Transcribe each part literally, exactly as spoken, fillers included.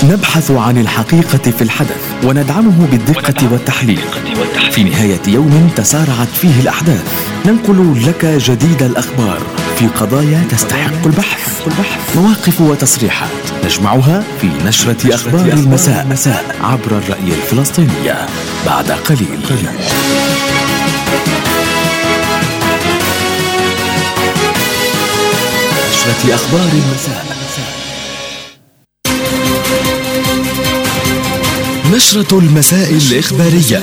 نبحث عن الحقيقة في الحدث وندعمه بالدقة والتحليل. في نهاية يوم تسارعت فيه الأحداث ننقل لك جديد الأخبار في قضايا تستحق البحث، مواقف وتصريحات نجمعها في نشرة أخبار المساء مساء عبر الرأي الفلسطينية بعد قليل. نشرة أخبار المساء. نشرة المساء الإخبارية.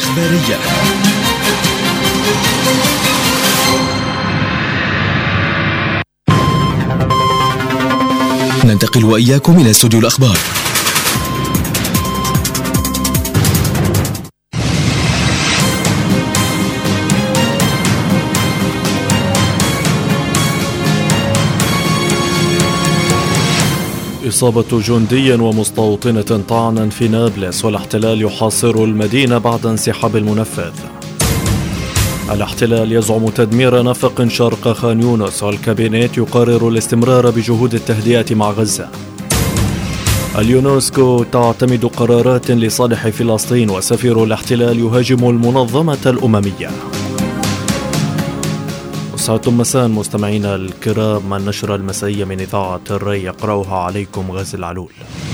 ننتقل وإياكم إلى استوديو الأخبار. إصابة جندي ومستوطنة طعنا في نابلس، والاحتلال يحاصر المدينة بعد انسحاب المنفذ. الاحتلال يزعم تدمير نفق شرق خان يونس، والكابينيت يقرر الاستمرار بجهود التهدئة مع غزة. اليونسكو تعتمد قرارات لصالح فلسطين، وسفير الاحتلال يهاجم المنظمة الأممية. ساعتم مساء مستمعينا الكرام، النشرة المسائية من إذاعة الري يقرأها عليكم غازي العلول.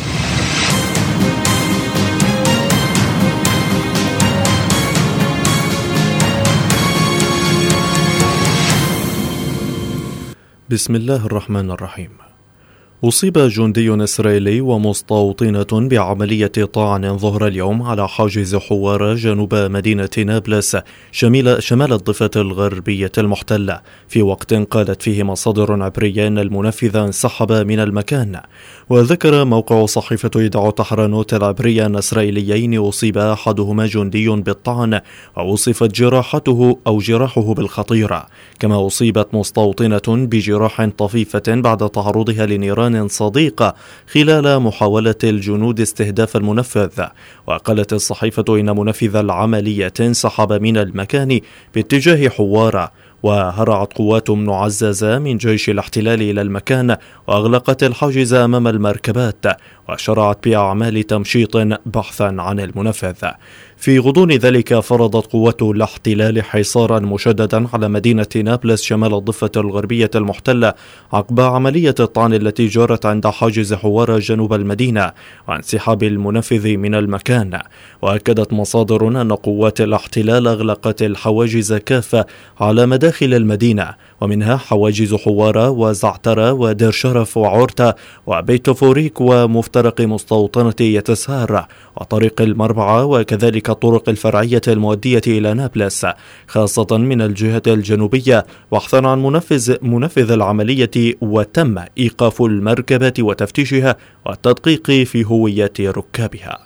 بسم الله الرحمن الرحيم. أصيب جندي إسرائيلي ومستوطنة بعملية طعن ظهر اليوم على حاجز حوارة جنوب مدينة نابلس شمال, شمال الضفة الغربية المحتلة، في وقت قالت فيه مصادر عبرية أن المنفذ انسحب من المكان. وذكر موقع صحيفة يدعو تحرانوت العبرية أن إسرائيليين أصيب أحدهما جندي بالطعن، ووصفت جراحته أو جراحه بالخطيرة، كما أصيبت مستوطنة بجراح طفيفة بعد تعرضها لنيران صديقة خلال محاولة الجنود استهداف المنفذ. وقالت الصحيفة إن منفذ العملية انسحب من المكان باتجاه حوارة، وهرعت قوات معززة من جيش الاحتلال إلى المكان وأغلقت الحاجز أمام المركبات، وشرعت بأعمال تمشيط بحثا عن المنفذ. في غضون ذلك فرضت قوات الاحتلال حصارا مشددا على مدينة نابلس شمال الضفة الغربية المحتلة عقب عملية الطعن التي جرت عند حاجز حوارة جنوب المدينة وانسحاب المنفذ من المكان. وأكدت مصادر أن قوات الاحتلال أغلقت الحواجز كافة على مداخل المدينة، ومنها حواجز حوارة وزعترة ودير شرف وعورتا وبيت فوريك ومفترق مستوطنة يتسار وطريق المربعة، وكذلك الطرق الفرعية المؤدية إلى نابلس خاصة من الجهة الجنوبية، بحثا عن منفذ منفذ العملية. وتم إيقاف المركبات وتفتيشها والتدقيق في هويات ركابها.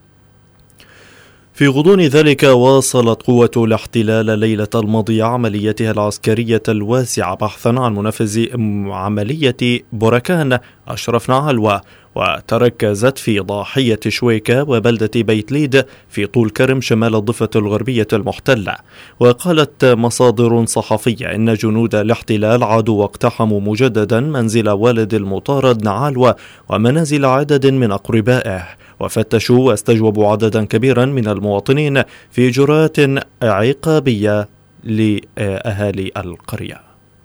في غضون ذلك واصلت قوة الاحتلال ليلة الماضية عمليتها العسكرية الواسعة بحثا عن منفذ عملية بركان أشرف نعلوة، وتركزت في ضاحية شويكة وبلدة بيت ليد في طول كرم شمال الضفة الغربية المحتلة. وقالت مصادر صحفية إن جنود الاحتلال عادوا واقتحموا مجددا منزل والد المطارد نعالوة ومنازل عدد من أقربائه، وفتشوا واستجوبوا عددا كبيرا من المواطنين في إجراءات عقابية لأهالي القرية.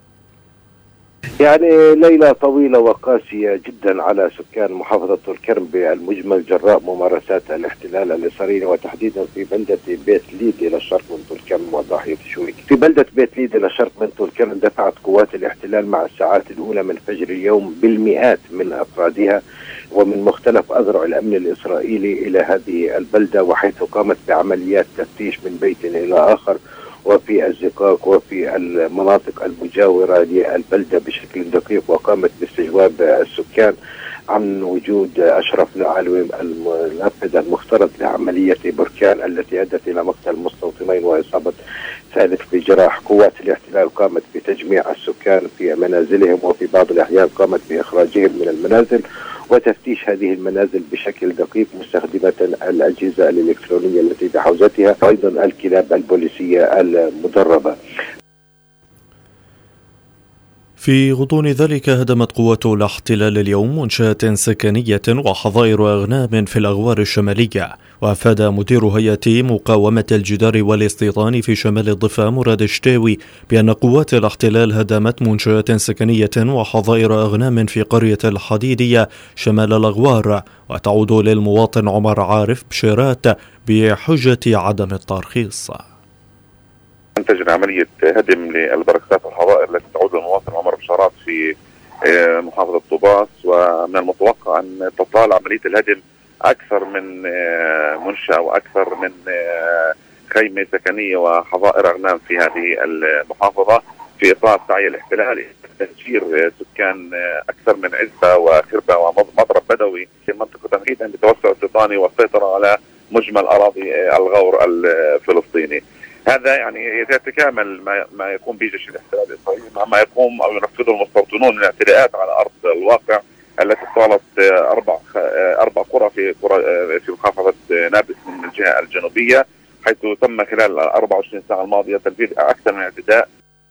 يعني ليلة طويلة وقاسية جدا على سكان محافظة طول كرم بالمجمل جراء ممارسات الاحتلال الإسرائيلي، وتحديدا في بلدة بيت ليد إلى الشرق من طول كرم وضاحية شويك. في بلدة بيت ليد إلى الشرق من طول كرم دفعت قوات الاحتلال مع الساعات الأولى من فجر اليوم بالمئات من أفرادها ومن مختلف أذرع الأمن الإسرائيلي إلى هذه البلدة، وحيث قامت بعمليات تفتيش من بيت إلى آخر وفي الزقاق وفي المناطق المجاورة للبلدة بشكل دقيق، وقامت باستجواب السكان عن وجود أشرف نعلوي المنفذ المفترض لعملية بركان التي أدت إلى مقتل مستوطنين وإصابة ثالث بجراح. قوات الاحتلال قامت بتجميع السكان في منازلهم، وفي بعض الأحيان قامت بإخراجهم من المنازل وتفتيش هذه المنازل بشكل دقيق مستخدمة الأجهزة الإلكترونية التي بحوزتها، وأيضا الكلاب البوليسية المدربة. في غضون ذلك هدمت قوات الاحتلال اليوم منشآت سكنية وحظائر أغنام في الأغوار الشمالية. وأفاد مدير هيئة مقاومة الجدار والاستيطان في شمال الضفة مراد الشتاوي بأن قوات الاحتلال هدمت منشآت سكنية وحظائر أغنام في قرية الحديدية شمال الأغوار، وتعود للمواطن عمر عارف بشيرات بحجة عدم الترخيص. تجري عملية هدم للبركات والحظائر التي تعود للمواطن عمر بشارات في محافظة طوباس، ومن المتوقع أن تطال عملية الهدم أكثر من منشأة وأكثر من خيمة سكنية وحظائر أغنام في هذه المحافظة في إطار سعي الاحتلال تهجير سكان أكثر من عزبة وخربة ومضرب بدوي في منطقة تنقية بتوسع استيطاني والسيطرة على مجمل أراضي الغور الفلسطيني. هذا يعني يتكامل ما, ما يقوم به جيش الاحتلال الإسرائيلي مع ما يقوم أو ينفذه المستوطنون من الاعتداءات على أرض الواقع التي طالت أربع أربع قرى في قرى في محافظة نابلس من الجهة الجنوبية، حيث تم خلال أربع وعشرين ساعة الماضية تنفيذ أكثر من اعتداء.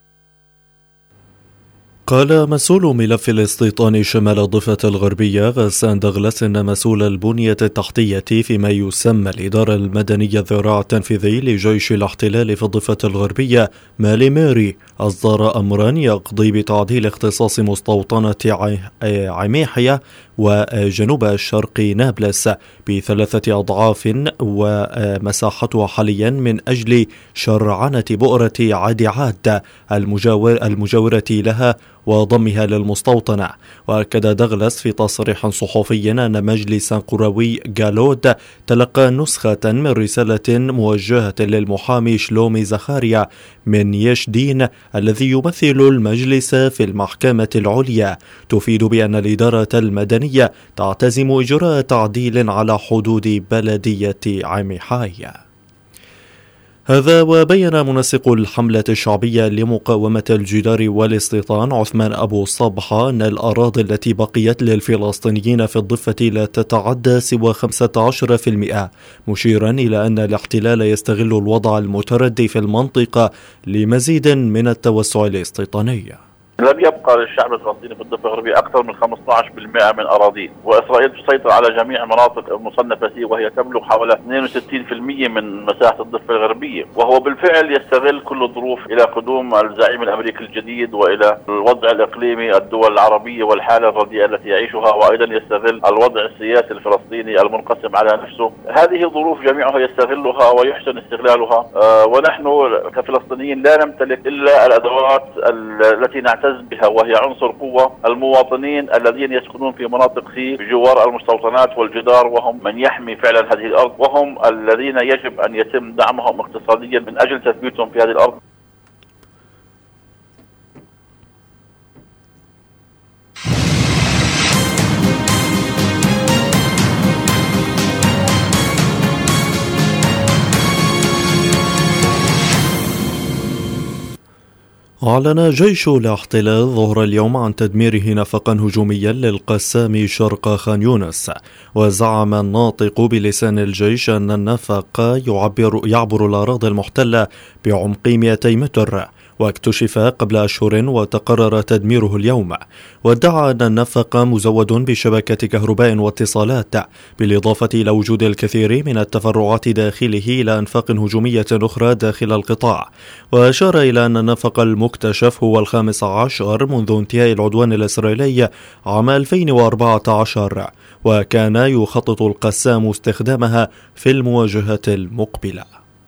قال مسؤول ملف الاستيطان شمال الضفة الغربية غسان دغلس إن مسؤول البنية التحتية فيما يسمى الإدارة المدنية الذراع التنفيذي لجيش الاحتلال في الضفة الغربية مالي ماري أصدر أمرا يقضي بتعديل اختصاص مستوطنة عميحية وجنوب الشرق نابلس بثلاثة أضعاف ومساحتها حاليا من أجل شرعنة بؤرة عادي عاد المجاور المجاورة لها وضمها للمستوطنة. وأكد دغلس في تصريح صحفي أن مجلس قروي جالود تلقى نسخة من رسالة موجهة للمحامي شلومي زخاريا من يش دين الذي يمثل المجلس في المحكمة العليا تفيد بأن الإدارة المدنية تعتزم إجراء تعديل على حدود بلدية عميحاي. هذا وبين منسق الحملة الشعبية لمقاومة الجدار والاستيطان عثمان أبو صبحة أن الأراضي التي بقيت للفلسطينيين في الضفة لا تتعدى سوى خمسة عشر بالمئة، مشيرا إلى أن الاحتلال يستغل الوضع المتردي في المنطقة لمزيد من التوسع الاستيطاني. لم يبقى للشعب الفلسطيني في الضفة الغربية أكثر من خمسة عشر بالمئة من أراضيه، وإسرائيل تسيطر على جميع المناطق المصنفة فيه وهي تبلغ حوالي اثنين وستين بالمئة من مساحة الضفة الغربية، وهو بالفعل يستغل كل الظروف إلى قدوم الزعيم الأمريكي الجديد وإلى الوضع الإقليمي الدول العربية والحالة الرديئة التي يعيشها، وأيضا يستغل الوضع السياسي الفلسطيني المنقسم على نفسه. هذه الظروف جميعها يستغلها ويحسن استغلالها، آه ونحن كفلسطينيين لا نمتلك إلا الأدوات التي نعتبر بها وهي عنصر قوة المواطنين الذين يسكنون في مناطق سي بجوار المستوطنات والجدار، وهم من يحمي فعلا هذه الأرض، وهم الذين يجب أن يتم دعمهم اقتصاديا من أجل تثبيتهم في هذه الأرض. أعلن جيش الاحتلال ظهر اليوم عن تدميره نفقا هجوميا للقسام شرق خان يونس. وزعم الناطق بلسان الجيش أن النفق يعبر, يعبر الأراضي المحتلة بعمق مئتي متر، واكتشف قبل أشهر وتقرر تدميره اليوم. وادعى أن النفق مزود بشبكة كهرباء واتصالات، بالإضافة إلى وجود الكثير من التفرعات داخله إلى أنفاق هجومية أخرى داخل القطاع. وأشار إلى أن النفق المكتشف هو الخامس عشر منذ انتهاء العدوان الإسرائيلي عام ألفين وأربعة عشر، وكان يخطط القسام استخدامها في المواجهة المقبلة.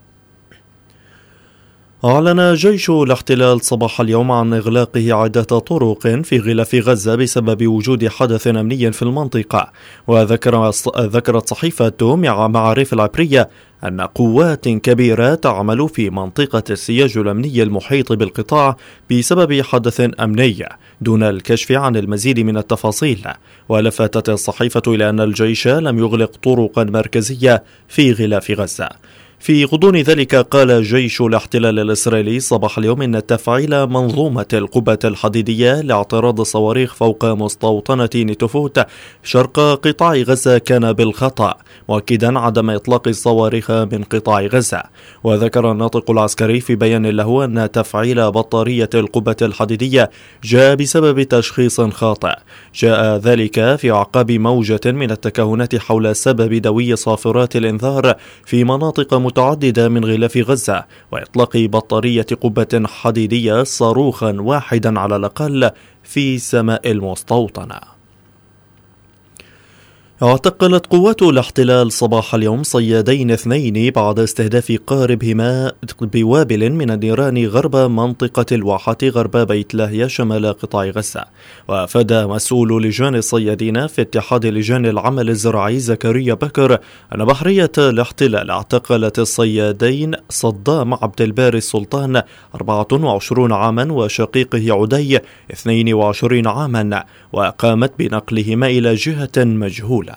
أعلن جيش الاحتلال صباح اليوم عن إغلاقه عدة طرق في غلاف غزة بسبب وجود حدث أمني في المنطقة. وذكر ذكرت صحيفة معارف العبرية أن قوات كبيرة تعمل في منطقة السياج الأمني المحيط بالقطاع بسبب حدث أمني دون الكشف عن المزيد من التفاصيل. ولفتت الصحيفة إلى أن الجيش لم يغلق طرقا مركزية في غلاف غزة. في غضون ذلك قال جيش الاحتلال الإسرائيلي صباح اليوم إن تفعيل منظومة القبة الحديدية لاعتراض الصواريخ فوق مستوطنة نتوفوت شرق قطاع غزة كان بالخطأ، مؤكدا عدم إطلاق الصواريخ من قطاع غزة. وذكر الناطق العسكري في بيان له أن تفعيل بطارية القبة الحديدية جاء بسبب تشخيص خاطئ، جاء ذلك في أعقاب موجة من التكهنات حول سبب دوي صافرات الإنذار في مناطق متعددة من غلاف غزة، وإطلاق بطارية قبة حديدية صاروخا واحدا على الأقل في سماء المستوطنة. اعتقلت قوات الاحتلال صباح اليوم صيادين اثنين بعد استهداف قاربهما بوابل من النيران غرب منطقة الواحة غرب بيت لاهيا شمال قطاع غزة. وأفاد مسؤول لجان الصيادين في اتحاد لجان العمل الزراعي زكريا بكر أن بحرية الاحتلال اعتقلت الصيادين صدام عبد الباري السلطان أربعة وعشرين عاما وشقيقه عدي اثنين وعشرين عاما، وقامت بنقلهما إلى جهة مجهولة.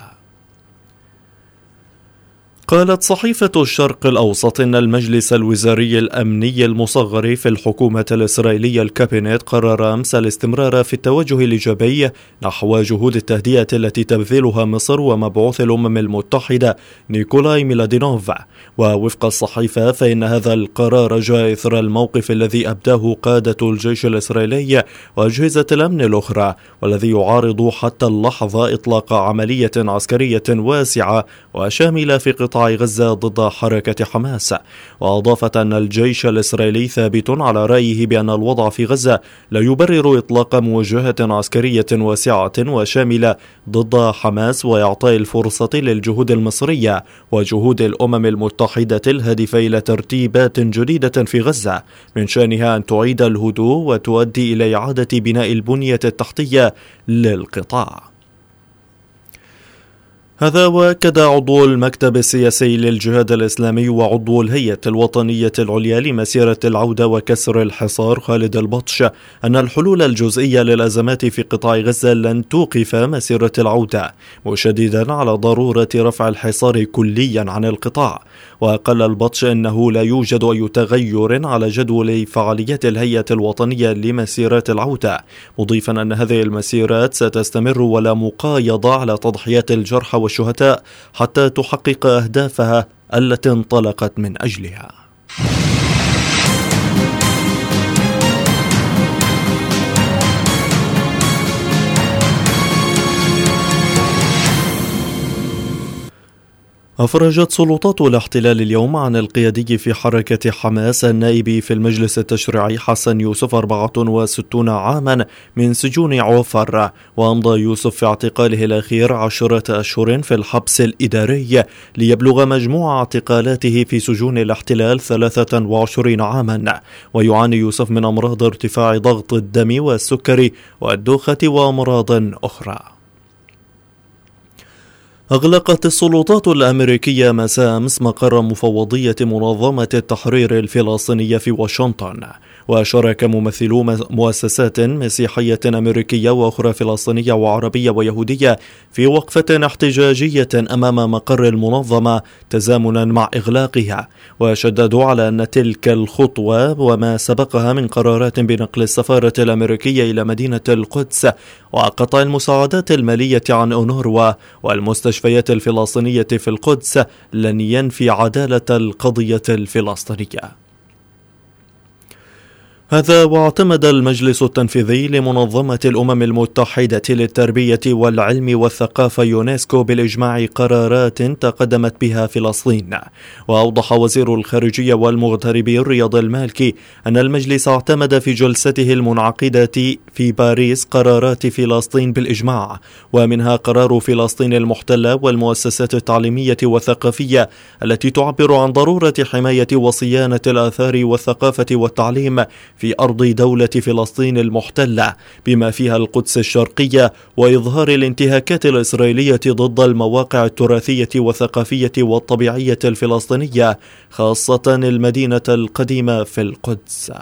قالت صحيفة الشرق الأوسط إن المجلس الوزاري الأمني المصغر في الحكومة الإسرائيلية الكابينت قرر أمس الاستمرار في التوجه الإيجابي نحو جهود التهدئة التي تبذلها مصر ومبعوث الأمم المتحدة نيكولاي ميلادينوف. ووفق الصحيفة فإن هذا القرار جاء إثر الموقف الذي أبداه قادة الجيش الإسرائيلي وأجهزة الأمن الأخرى، والذي يعارض حتى اللحظة إطلاق عملية عسكرية واسعة وشاملة في قطاع غزة ضد حركة حماس. وأضافت أن الجيش الإسرائيلي ثابت على رأيه بأن الوضع في غزة لا يبرر إطلاق مواجهة عسكرية واسعة وشاملة ضد حماس، وإعطاء الفرصة للجهود المصرية وجهود الأمم المتحدة الهادفة إلى ترتيبات جديدة في غزة من شأنها أن تعيد الهدوء وتؤدي إلى إعادة بناء البنية التحتية للقطاع. هذا وأكد عضو المكتب السياسي للجهاد الإسلامي وعضو الهيئة الوطنية العليا لمسيرة العودة وكسر الحصار خالد البطش أن الحلول الجزئية للأزمات في قطاع غزة لن توقف مسيرة العودة، مشددا على ضرورة رفع الحصار كليا عن القطاع. وقال البطش أنه لا يوجد أي تغير على جدول فعاليات الهيئة الوطنية لمسيرات العودة، مضيفا أن هذه المسيرات ستستمر ولا مقايضة على تضحيات الجرحى والشهداء حتى تحقق أهدافها التي انطلقت من أجلها. أفرجت سلطات الاحتلال اليوم عن القيادي في حركة حماس النائب في المجلس التشريعي حسن يوسف أربعة وستين عاما من سجون عوفر، وأمضى يوسف في اعتقاله الأخير عشرة أشهر في الحبس الإداري ليبلغ مجموع اعتقالاته في سجون الاحتلال ثلاثة وعشرين عاما. ويعاني يوسف من أمراض ارتفاع ضغط الدم والسكري والدوخة وأمراض أخرى. أغلقت السلطات الأمريكية مساء أمس مقر مفوضية منظمة التحرير الفلسطينية في واشنطن، وشارك ممثلو مؤسسات مسيحية أمريكية وأخرى فلسطينية وعربية ويهودية في وقفة احتجاجية أمام مقر المنظمة تزامنا مع إغلاقها، وشددوا على أن تلك الخطوة وما سبقها من قرارات بنقل السفارة الأمريكية إلى مدينة القدس وقطع المساعدات المالية عن أونروا والمستشفيات الفلسطينية في القدس لن ينفي عدالة القضية الفلسطينية. هذا واعتمد المجلس التنفيذي لمنظمة الأمم المتحدة للتربية والعلم والثقافة يونسكو بالإجماع قرارات تقدمت بها فلسطين. وأوضح وزير الخارجية والمغتربين رياض المالكي أن المجلس اعتمد في جلسته المنعقدة في باريس قرارات فلسطين بالإجماع، ومنها قرار فلسطين المحتلة والمؤسسات التعليمية والثقافية التي تعبر عن ضرورة حماية وصيانة الآثار والثقافة والتعليم في أرض دولة فلسطين المحتلة بما فيها القدس الشرقية، وإظهار الانتهاكات الإسرائيلية ضد المواقع التراثية والثقافية والطبيعية الفلسطينية خاصة المدينة القديمة في القدس.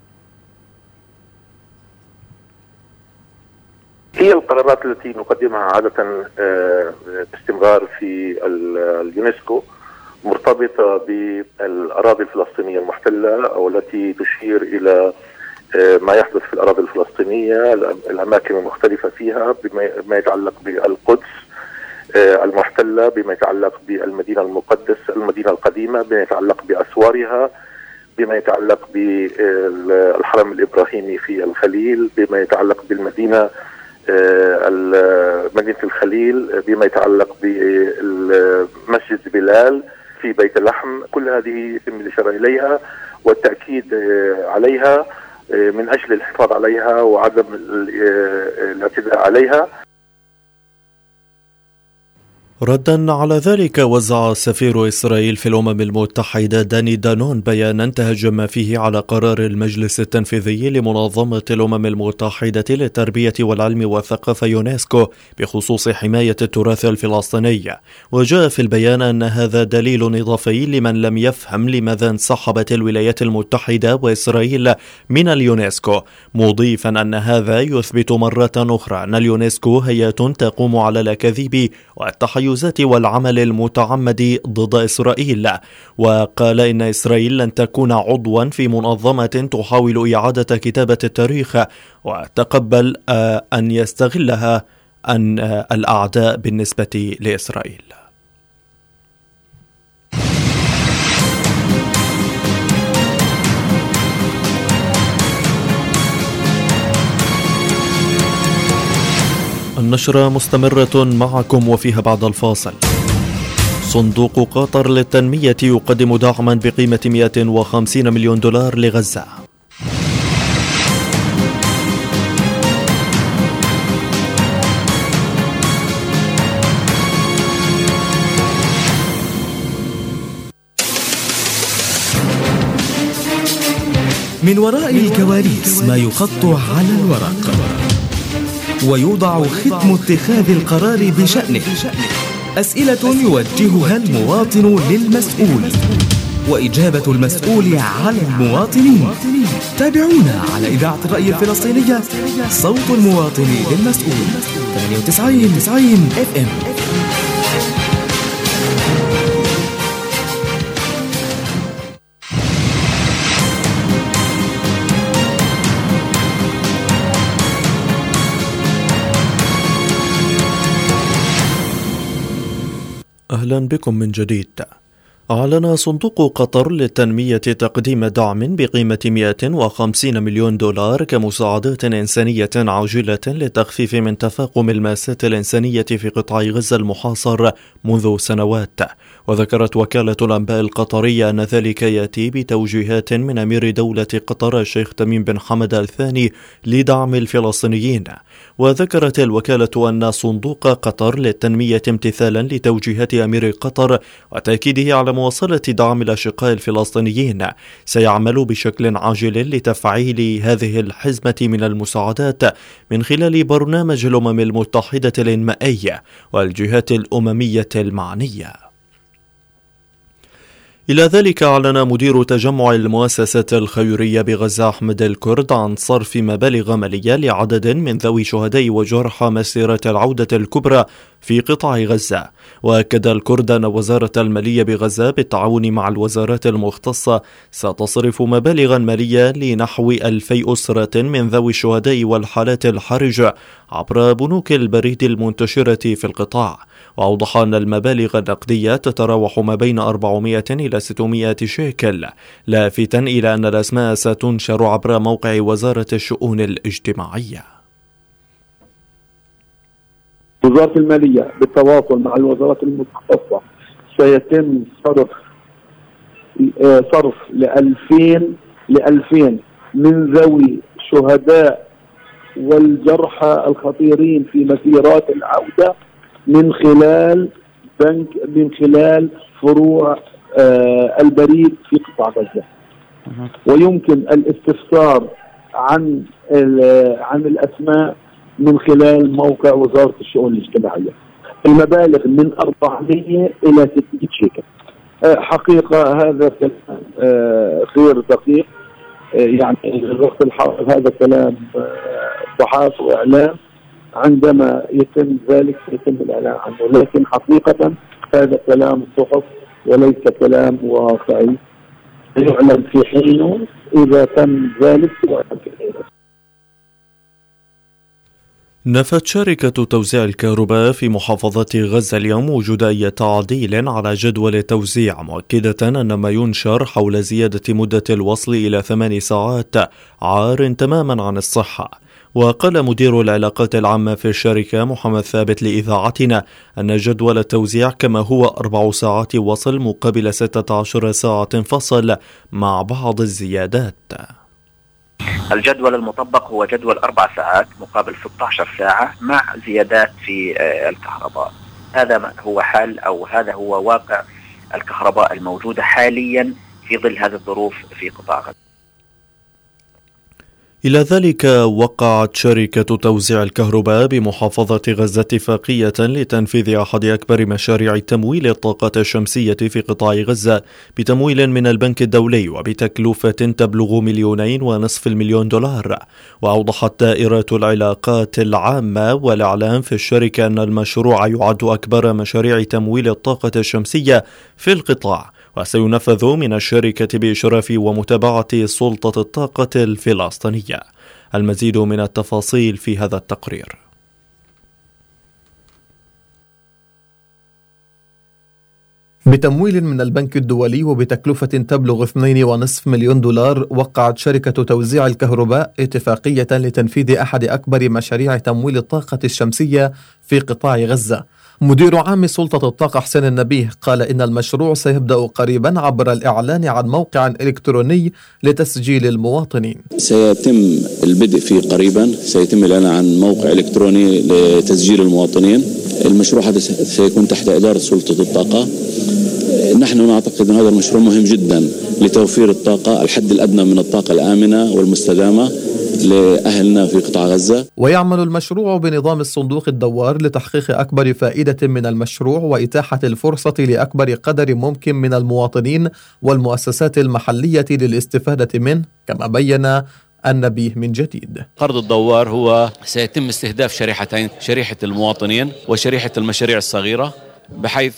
هي القرارات التي نقدمها عادة باستمرار في اليونسكو مرتبطة بالأراضي الفلسطينية المحتلة أو التي تشير إلى ما يحدث في الأراضي الفلسطينية، الأماكن المختلفة فيها بما يتعلق بالقدس المحتلة، بما يتعلق بالمدينة المقدسة المدينة القديمة، بما يتعلق بأسوارها، بما يتعلق بالحرم الإبراهيمي في الخليل، بما يتعلق بالمدينة مدينة الخليل، بما يتعلق بمسجد بلال في بيت اللحم. كل هذه يتم الإشارة إليها والتأكيد عليها من أجل الحفاظ عليها وعدم الاعتداء عليها. ردا على ذلك، وزع سفير إسرائيل في الأمم المتحدة داني دانون بيانا تهجم فيه على قرار المجلس التنفيذي لمنظمة الأمم المتحدة للتربية والعلم والثقافة يونسكو بخصوص حماية التراث الفلسطيني. وجاء في البيان أن هذا دليل إضافي لمن لم يفهم لماذا انسحبت الولايات المتحدة وإسرائيل من اليونسكو، مضيفا أن هذا يثبت مرة أخرى أن اليونسكو هيئة تقوم على الأكاذيب والتحيز والعمل المتعمد ضد إسرائيل. وقال إن إسرائيل لن تكون عضوا في منظمة تحاول إعادة كتابة التاريخ وتقبل أن يستغلها أن الأعداء بالنسبة لإسرائيل. النشرة مستمرة معكم وفيها بعد الفاصل. صندوق قطر للتنمية يقدم دعما بقيمة مئة وخمسين مليون دولار لغزة. من وراء الكواليس ما يخط على الورق ويوضع ختم اتخاذ القرار بشأنه. أسئلة يوجهها المواطن للمسؤول وإجابة المسؤول على المواطنين. تابعونا على إذاعة الرأي الفلسطينية، صوت المواطن للمسؤول، ثمانية وتسعين إف إم. أهلا بكم من جديد. أعلن صندوق قطر للتنمية تقديم دعم بقيمة مئة وخمسين مليون دولار كمساعدات إنسانية عاجلة للتخفيف من تفاقم المأساة الإنسانية في قطاع غزة المحاصر منذ سنوات. وذكرت وكالة الأنباء القطرية أن ذلك يأتي بتوجيهات من أمير دولة قطر الشيخ تميم بن حمد الثاني لدعم الفلسطينيين. وذكرت الوكالة أن صندوق قطر للتنمية امتثالا لتوجيهات أمير قطر وتأكيده على مواصلة دعم الأشقاء الفلسطينيين سيعمل بشكل عاجل لتفعيل هذه الحزمة من المساعدات من خلال برنامج الأمم المتحدة الإنمائي والجهات الأممية المعنية. إلى ذلك أعلن مدير تجمع المؤسسات الخيرية بغزة أحمد الكرد عن صرف مبالغ مالية لعدد من ذوي شهداء وجرحى مسيرة العودة الكبرى في قطاع غزة. وأكد الكرد أن وزارة المالية بغزة بالتعاون مع الوزارات المختصة ستصرف مبالغا مالية لنحو ألفي أسرة من ذوي الشهداء والحالات الحرجة عبر بنوك البريد المنتشرة في القطاع. وأوضح أن المبالغ النقدية تتراوح ما بين أربعمائة إلى ستمائة شيكل، لافتا إلى أن الأسماء ستنشر عبر موقع وزارة الشؤون الاجتماعية. وزارة المالية بالتواصل مع الوزارات المختصة سيتم صرف صرف لألفين لألفين من ذوي شهداء والجرحى الخطيرين في مسيرات العودة من خلال بنك من خلال فروع آه البريد في قطاع غزة. ويمكن الاستفسار عن عن الأسماء من خلال موقع وزارة الشؤون الاجتماعية. المبالغ من أربعمائة إلى ستمائة شيكل. آه حقيقة هذا كلام آه غير دقيق، آه يعني الوقت الحاضر هذا كلام آه صحافة وإعلام، عندما يتم ذلك يتم الإعلان عنه، لكن حقيقة هذا كلام الصحف وليس كلام واقعي، يعلن في حينه إذا تم ذلك. نفت شركة توزيع الكهرباء في محافظة غزة اليوم وجود أي تعديل على جدول التوزيع، مؤكدة أن ما ينشر حول زيادة مدة الوصل إلى ثمان ساعات عار تماما عن الصحة. وقال مدير العلاقات العامة في الشركة محمد ثابت لإذاعتنا أن جدول التوزيع كما هو أربع ساعات وصل مقابل ستة عشر ساعة فصل مع بعض الزيادات. الجدول المطبق هو جدول أربع ساعات مقابل ستة عشر ساعة مع زيادات في الكهرباء. هذا هو حال أو هذا هو واقع الكهرباء الموجودة حاليا في ظل هذه الظروف في قطاع غزة. إلى ذلك وقعت شركة توزيع الكهرباء بمحافظة غزة اتفاقية لتنفيذ أحد أكبر مشاريع تمويل الطاقة الشمسية في قطاع غزة بتمويل من البنك الدولي وبتكلفة تبلغ مليونين ونصف المليون دولار. وأوضحت دائرة العلاقات العامة والإعلام في الشركة أن المشروع يعد أكبر مشاريع تمويل الطاقة الشمسية في القطاع، وسينفذ من الشركة بإشراف ومتابعة سلطة الطاقة الفلسطينية. المزيد من التفاصيل في هذا التقرير. بتمويل من البنك الدولي وبتكلفة تبلغ اثنين ونصف مليون دولار، وقعت شركة توزيع الكهرباء اتفاقية لتنفيذ أحد أكبر مشاريع تمويل الطاقة الشمسية في قطاع غزة. مدير عام سلطة الطاقة حسين النبيه قال إن المشروع سيبدأ قريبا عبر الإعلان عن موقع إلكتروني لتسجيل المواطنين. سيتم البدء فيه قريبا، سيتم الإعلان عن موقع إلكتروني لتسجيل المواطنين. المشروع هذا سيكون تحت إدارة سلطة الطاقة. نحن نعتقد أن هذا المشروع مهم جدا لتوفير الطاقة، الحد الأدنى من الطاقة الآمنة والمستدامة لأهلنا في قطاع غزة. ويعمل المشروع بنظام الصندوق الدوار لتحقيق أكبر فائدة من المشروع وإتاحة الفرصة لأكبر قدر ممكن من المواطنين والمؤسسات المحلية للاستفادة منه، كما بين النبيه من جديد. قرض الدوار هو سيتم استهداف شريحتين، شريحة المواطنين وشريحة المشاريع الصغيرة، بحيث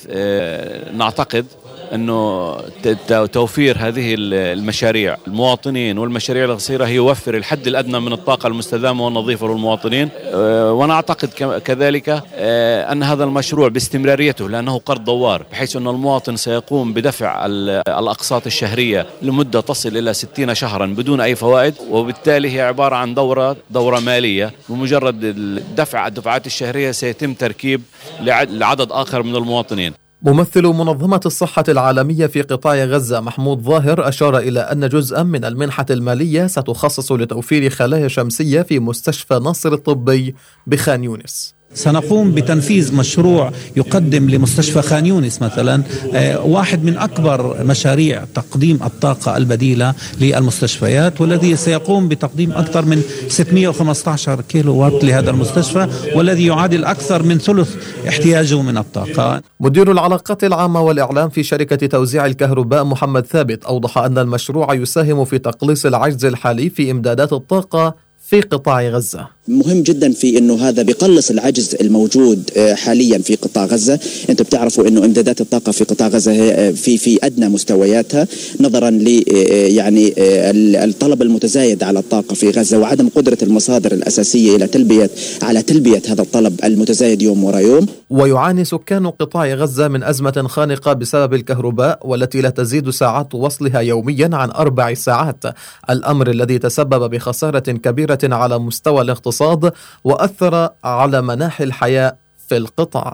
نعتقد أنه توفير هذه المشاريع المواطنين والمشاريع القصيرة هي يوفر الحد الأدنى من الطاقة المستدامة والنظيفة للمواطنين. ونعتقد كذلك أن هذا المشروع باستمراريته لأنه قرض دوار، بحيث أن المواطن سيقوم بدفع الأقساط الشهرية لمدة تصل إلى ستين شهرا بدون أي فوائد، وبالتالي هي عبارة عن دورة دورة مالية. بمجرد دفع الدفعات الشهرية سيتم تركيب لعدد آخر من المواطنين. ممثل منظمة الصحة العالمية في قطاع غزة محمود ظاهر أشار إلى أن جزءا من المنحة المالية ستخصص لتوفير خلايا شمسية في مستشفى ناصر الطبي بخان يونس. سنقوم بتنفيذ مشروع يقدم لمستشفى خان يونس مثلا واحد من أكبر مشاريع تقديم الطاقة البديلة للمستشفيات، والذي سيقوم بتقديم أكثر من ستمئة وخمسة عشر كيلو وات لهذا المستشفى، والذي يعادل أكثر من ثلث احتياجه من الطاقة. مدير العلاقات العامة والإعلام في شركة توزيع الكهرباء محمد ثابت أوضح أن المشروع يساهم في تقليص العجز الحالي في إمدادات الطاقة في قطاع غزة. مهم جدا في انه هذا بيقلص العجز الموجود حاليا في قطاع غزة. انتم بتعرفوا انه امدادات الطاقة في قطاع غزة في في ادنى مستوياتها نظرا ل يعني الطلب المتزايد على الطاقة في غزة وعدم قدرة المصادر الأساسية الى تلبية على تلبية هذا الطلب المتزايد يوم ورا يوم. ويعاني سكان قطاع غزة من أزمة خانقة بسبب الكهرباء والتي لا تزيد ساعات وصلها يوميا عن أربع ساعات، الأمر الذي تسبب بخسارة كبيرة على مستوى الاقتصاد وأثر على مناحي الحياة في القطاع.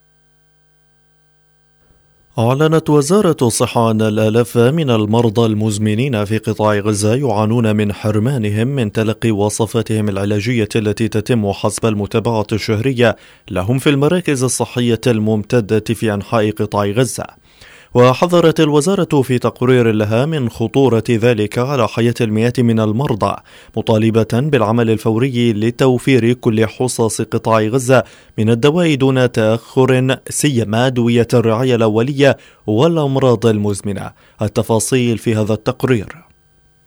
أعلنت وزارة الصحة أن الآلاف من المرضى المزمنين في قطاع غزة يعانون من حرمانهم من تلقي وصفاتهم العلاجية التي تتم حسب المتابعة الشهرية لهم في المراكز الصحية الممتدة في أنحاء قطاع غزة. وحذرت الوزارة في تقرير لها من خطورة ذلك على حياة المئات من المرضى، مطالبة بالعمل الفوري لتوفير كل حصص قطاع غزة من الدواء دون تأخر، سيما أدوية الرعاية الأولية والأمراض المزمنة. التفاصيل في هذا التقرير.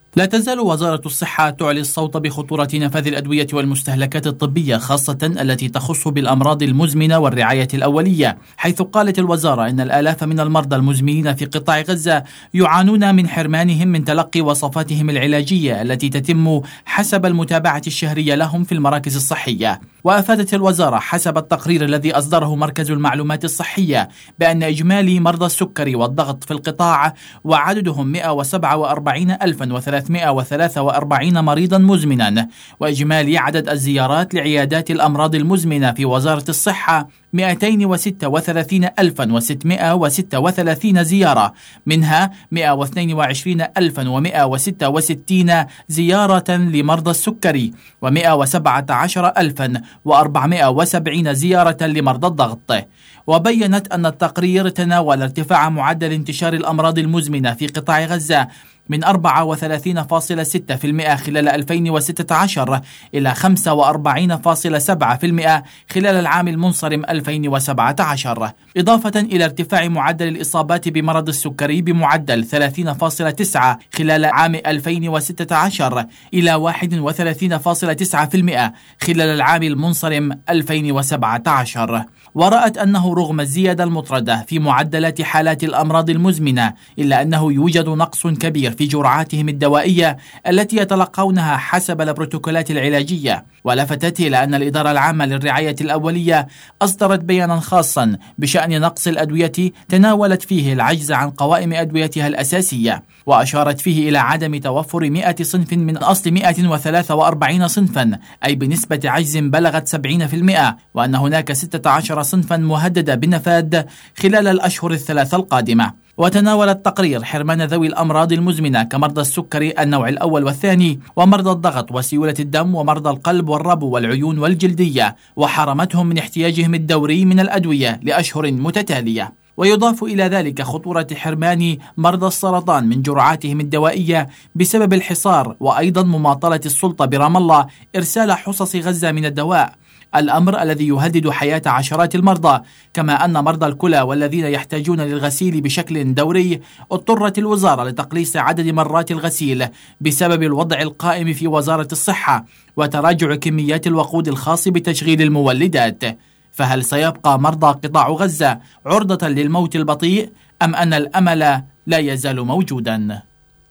لا تزال وزارة الصحة تعلي الصوت بخطورة نفاذ الأدوية والمستهلكات الطبية، خاصة التي تخص بالأمراض المزمنة والرعاية الأولية، حيث قالت الوزارة إن الآلاف من المرضى المزمنين في قطاع غزة يعانون من حرمانهم من تلقي وصفاتهم العلاجية التي تتم حسب المتابعة الشهرية لهم في المراكز الصحية. وأفادت الوزارة حسب التقرير الذي أصدره مركز المعلومات الصحية بأن إجمالي مرضى السكري والضغط في القطاع وعددهم مئة وسبعة وأربعين ألفا وثلاثمئة وثلاثة وأربعين مريضا مزمنا، وإجمالي عدد الزيارات لعيادات الأمراض المزمنة في وزارة الصحة مئتين وستة وثلاثين ألفا وستمئة وستة وثلاثين زيارة، منها مئة واثنين وعشرين ألفا ومئة وستة وستين زيارة لمرضى السكري، ومئة وسبعة عشر ألفا وأربعمئة وسبعين زيارة لمرضى الضغط. وبينت أن التقرير تناول ارتفاع معدل انتشار الأمراض المزمنة في قطاع غزة من أربعة وثلاثين فاصلة ستة بالمئة خلال ألفين وستة عشر إلى خمسة وأربعين فاصلة سبعة بالمئة خلال العام المنصرم ألفين وسبعة عشر، إضافة إلى ارتفاع معدل الإصابات بمرض السكري بمعدل ثلاثين فاصلة تسعة خلال عام ألفين وستة عشر إلى واحد وثلاثين فاصلة تسعة بالمئة خلال العام المنصرم ألفين وسبعة عشر. ورأت أنه رغم الزيادة المطردة في معدلات حالات الأمراض المزمنة إلا أنه يوجد نقص كبير في جرعاتهم الدوائية التي يتلقونها حسب البروتوكولات العلاجية. ولفتت إلى أن الإدارة العامة للرعاية الأولية أصدرت بيانا خاصا بشأن نقص الأدوية تناولت فيه العجز عن قوائم أدويتها الأساسية، وأشارت فيه إلى عدم توفر مئة صنف من أصل مئة وثلاثة وأربعين صنفا، أي بنسبة عجز بلغت سبعين بالمئة، وأن هناك ستة عشر صنفا مهددة بالنفاذ خلال الأشهر الثلاثة القادمة. وتناول التقرير حرمان ذوي الأمراض المزمنة كمرضى السكري النوع الأول والثاني، ومرضى الضغط وسيولة الدم، ومرضى القلب والربو والعيون والجلدية، وحرمتهم من احتياجهم الدوري من الأدوية لأشهر متتالية. ويضاف إلى ذلك خطورة حرمان مرضى السرطان من جرعاتهم الدوائية بسبب الحصار، وأيضا مماطلة السلطة برام الله إرسال حصص غزة من الدواء، الأمر الذي يهدد حياة عشرات المرضى. كما أن مرضى الكلى والذين يحتاجون للغسيل بشكل دوري اضطرت الوزارة لتقليص عدد مرات الغسيل بسبب الوضع القائم في وزارة الصحة وتراجع كميات الوقود الخاص بتشغيل المولدات. فهل سيبقى مرضى قطاع غزة عرضة للموت البطيء أم أن الأمل لا يزال موجودا؟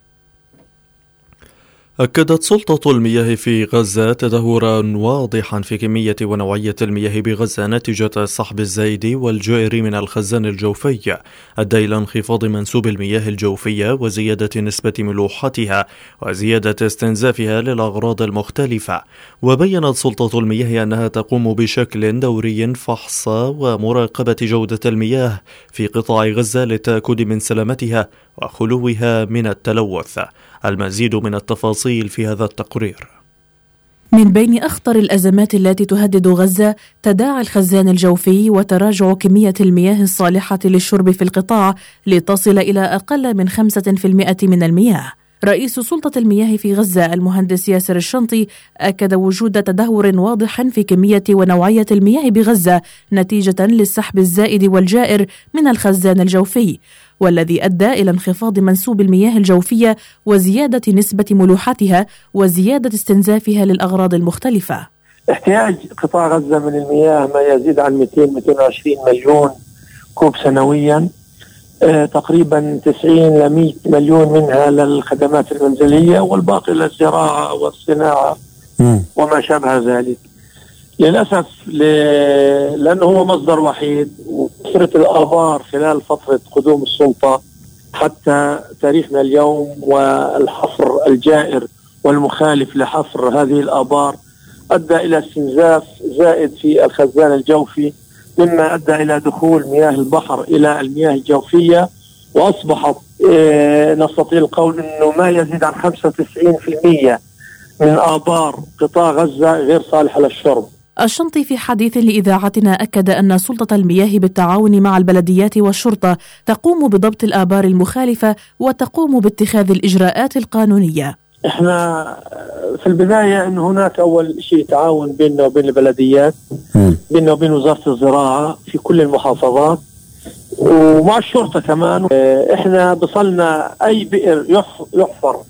أكدت سلطة المياه في غزة تدهورا واضحا في كمية ونوعية المياه بغزة نتيجة السحب الزايد والجائر من الخزان الجوفي أدى إلى انخفاض منسوب المياه الجوفية وزيادة نسبة ملوحتها وزيادة استنزافها للأغراض المختلفة. وبيّنت سلطة المياه أنها تقوم بشكل دوري فحص ومراقبة جودة المياه في قطاع غزة للتأكد من سلامتها وخلوها من التلوث. المزيد من التفاصيل في هذا التقرير. من بين أخطر الأزمات التي تهدد غزة تداعي الخزان الجوفي وتراجع كمية المياه الصالحة للشرب في القطاع لتصل إلى أقل من خمسة بالمئة من المياه. رئيس سلطة المياه في غزة المهندس ياسر الشنطي أكد وجود تدهور واضح في كمية ونوعية المياه بغزة نتيجة للسحب الزائد والجائر من الخزان الجوفي، والذي أدى إلى انخفاض منسوب المياه الجوفية وزيادة نسبة ملوحتها وزيادة استنزافها للأغراض المختلفة. احتياج قطاع غزة من المياه ما يزيد عن مئتين مئتين وعشرين مليون كوب سنويا، اه تقريبا تسعين إلى مئة مليون منها للخدمات المنزلية والباقي للزراعة والصناعة م. وما شابه ذلك. للأسف ل... لأنه هو مصدر وحيد، وكثرة الآبار خلال فترة قدوم السلطة حتى تاريخنا اليوم والحفر الجائر والمخالف لحفر هذه الآبار أدى إلى استنزاف زائد في الخزان الجوفي، مما أدى إلى دخول مياه البحر إلى المياه الجوفية، وأصبحت إيه نستطيع القول أنه ما يزيد عن خمسة وتسعين بالمئة من آبار قطاع غزة غير صالحة للشرب. الشنطي في حديث لإذاعتنا أكد أن سلطة المياه بالتعاون مع البلديات والشرطة تقوم بضبط الآبار المخالفة وتقوم باتخاذ الإجراءات القانونية. إحنا في البداية أن هناك أول شيء تعاون بيننا وبين البلديات، بيننا وبين وزارة الزراعة في كل المحافظات ومع الشرطة كمان. إحنا بصلنا أي بئر يحفر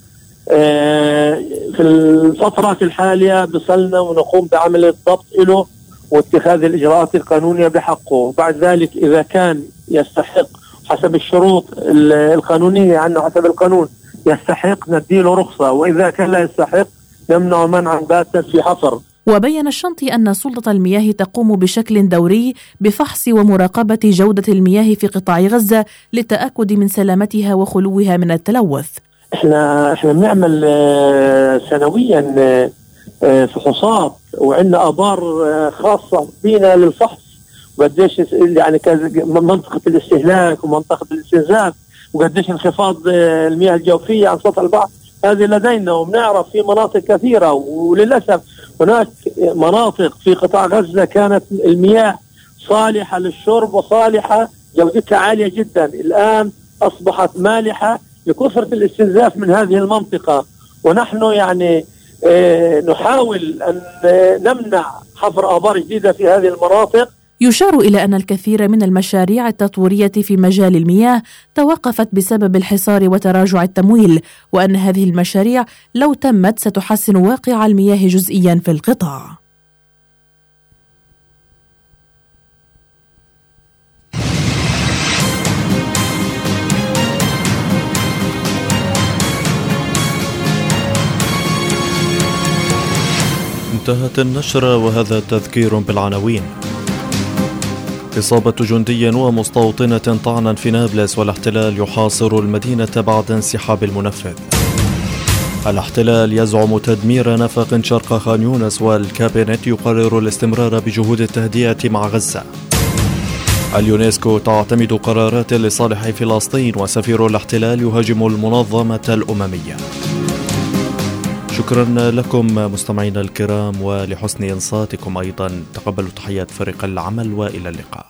في الفترات الحالية بصلنا ونقوم بعملية ضبط له واتخاذ الإجراءات القانونية بحقه. وبعد ذلك إذا كان يستحق حسب الشروط القانونية عنه حسب القانون يستحق نديله رخصة، وإذا كان لا يستحق نمنع منعا باتا في حصر. وبين الشنطي أن سلطة المياه تقوم بشكل دوري بفحص ومراقبة جودة المياه في قطاع غزة للتأكد من سلامتها وخلوها من التلوث. احنا احنا بنعمل سنويا فحوصات وعندنا آبار خاصة بينا للفحص وقديش يعني منطقة الاستهلاك ومنطقة الاستنزاف وقديش انخفاض المياه الجوفية عن سطح البحر، هذه لدينا وبنعرف في مناطق كثيرة. وللأسف هناك مناطق في قطاع غزة كانت المياه صالحة للشرب وصالحة جودتها عالية جدا، الآن أصبحت مالحة لكثرة الاستنزاف من هذه المنطقة. ونحن يعني اه نحاول أن نمنع حفر آبار جديدة في هذه المناطق. يشار إلى أن الكثير من المشاريع التطويرية في مجال المياه توقفت بسبب الحصار وتراجع التمويل، وأن هذه المشاريع لو تمت ستحسن واقع المياه جزئيا في القطاع. انتهت النشرة وهذا تذكير بالعناوين. إصابة جندي ومستوطنة طعنا في نابلس والاحتلال يحاصر المدينة بعد انسحاب المنفذ. الاحتلال يزعم تدمير نفق شرق خان يونس والكابينت يقرر الاستمرار بجهود التهدئة مع غزة. اليونسكو تعتمد قرارات لصالح فلسطين وسفير الاحتلال يهاجم المنظمة الأممية. شكرا لكم مستمعينا الكرام ولحسن إنصاتكم أيضا. تقبلوا تحيات فريق العمل وإلى اللقاء.